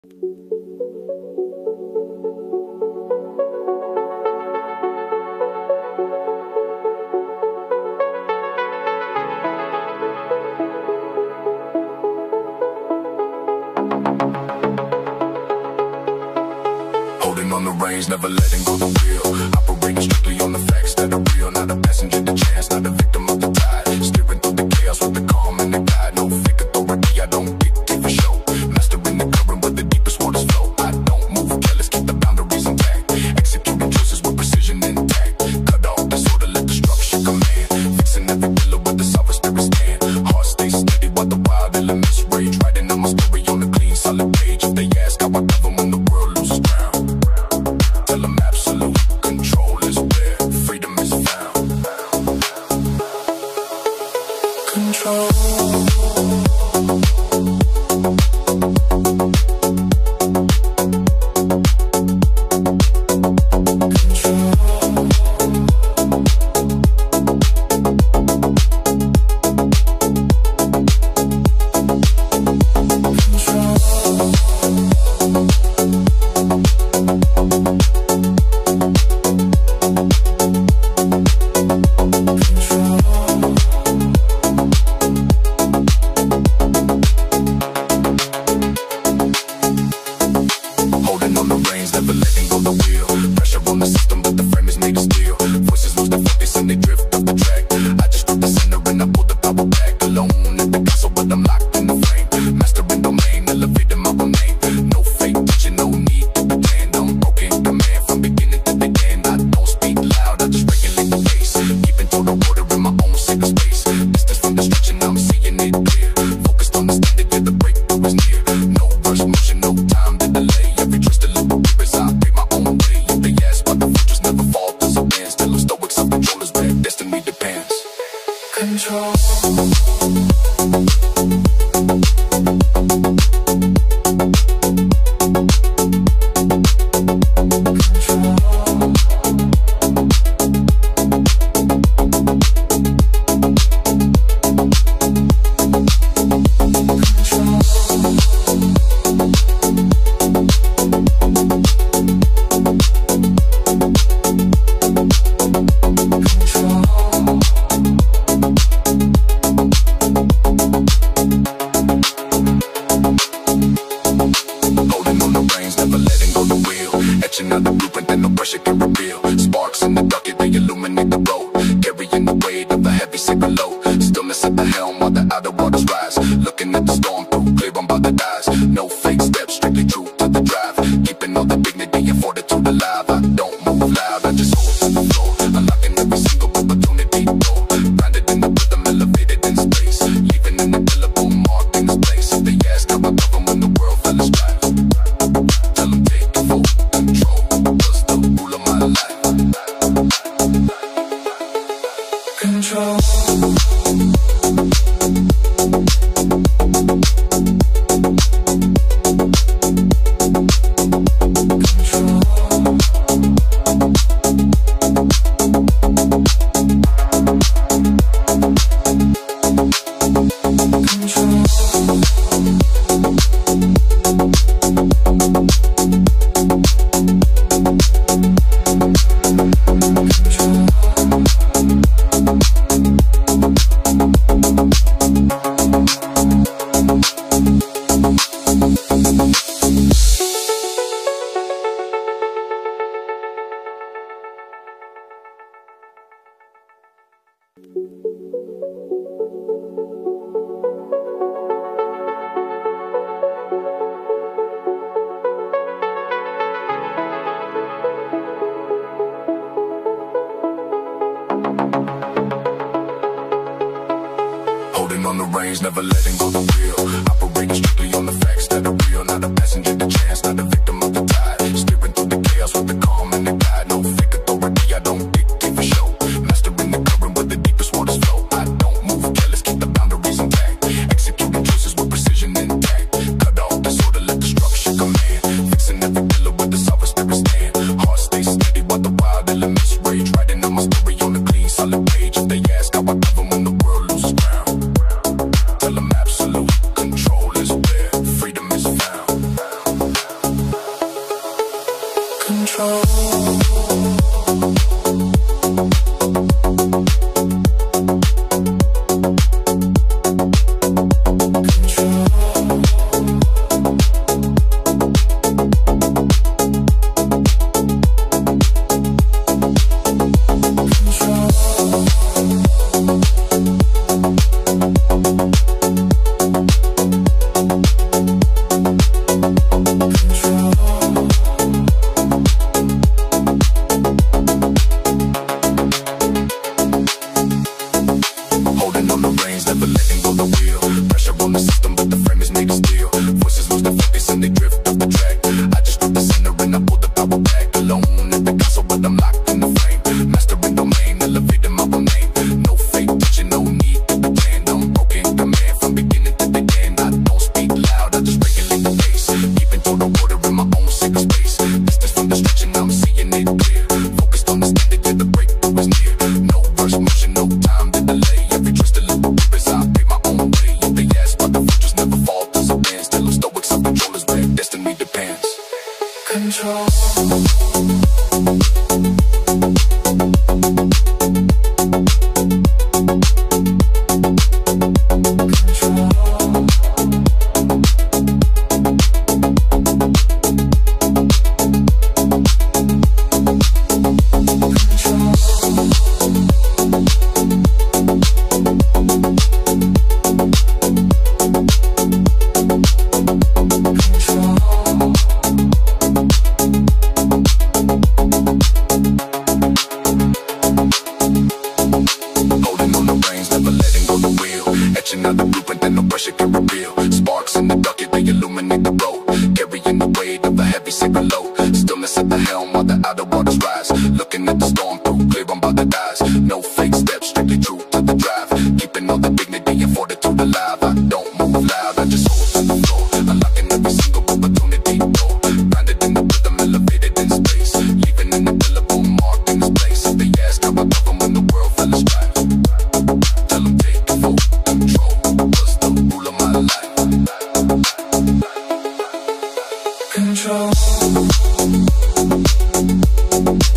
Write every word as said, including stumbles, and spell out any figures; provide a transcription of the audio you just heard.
Holding on the reins, never letting go the wheel. Operating strictly on the facts that are real. Not a passenger to chance, not a victim of the tide. Steering through the chaos with the calm and the guide. No fake authority, I don't dictate for show. Mastering the current where the deepest waters flow. I don't move careless, keep the boundaries intact. Executing choices with precision intact. Cut off disorder, let destruction command. Fixing every pillar where the sovereign spirit stand. Heart stays steady while the wild elements rage. Writing out my story on a clean, solid page. If they ask how I govern when the world loses ground, tell them absolute control is where freedom is found. Control. Holding on the reins, never letting go the wheel. Pressure on the system, but the frame is made of steel. Voices lose their focus and they drift off the track. I just broke the center and I pulled the power back. Alone at the castle, but I'm locked in the frame. Mastering domain, elevating my own name. No fake teaching, no need to pretend. I'm broken command from beginning to the end. I don't speak loud, I just regulate the pace. Keeping total order in my own sacred space. Distance from destruction, I'm seeing it clear. Focused on the standard, yeah, the breakthrough is near. No rush motion, no time to delay. Every choice deliberate, I pay my own way. If they ask why the futures never fall to some ends, tell them stoic self-control is where destiny depends. Control. Holding on the reins, never letting go the wheel. Etching out the blueprint that no pressure can reveal. Sparks in the dark, they illuminate the road. Carrying the weight of a heavy sacred load. Stillness at the helm while the outer waters rise. Looking at the storm through clear on by the eyes. No fake steps, strictly true to the drive. Keeping all the dignity and fortitude alive. I don't move loud, I just hold to the floor. Unlocking every single opportunity door. Grounded in the rhythm, elevated in space. Leaving an indelible mark in this place. If they ask how I govern when the world fell aside, tell them take full control, was the rule of my life. Control. Holding on the reins, never letting go the wheel. Operating strictly on the facts that are real. Not a passenger to chance, not a victim of the tide. Steering through the chaos with the calm and the guide. No fake authority, I don't dictate for show. Mastering the current where the deepest waters flow. I don't move careless, keep the boundaries intact. Executing choices with precision intact. Cut off disorder, let destruction command. Fixing every pillar where the sovereign spirit stand. Heart stays steady while the wild elements rage. Writing out my story on a clean, solid page. If they ask how I govern when the world loses ground, tell them absolute control is where freedom is found. control. Control.